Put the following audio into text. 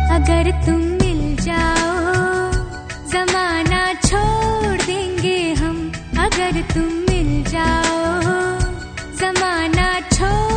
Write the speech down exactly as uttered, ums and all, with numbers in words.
अगर तुम मिल जाओ जमाना छोड़ देंगे हम, अगर तुम मिल जाओ जमाना छोड़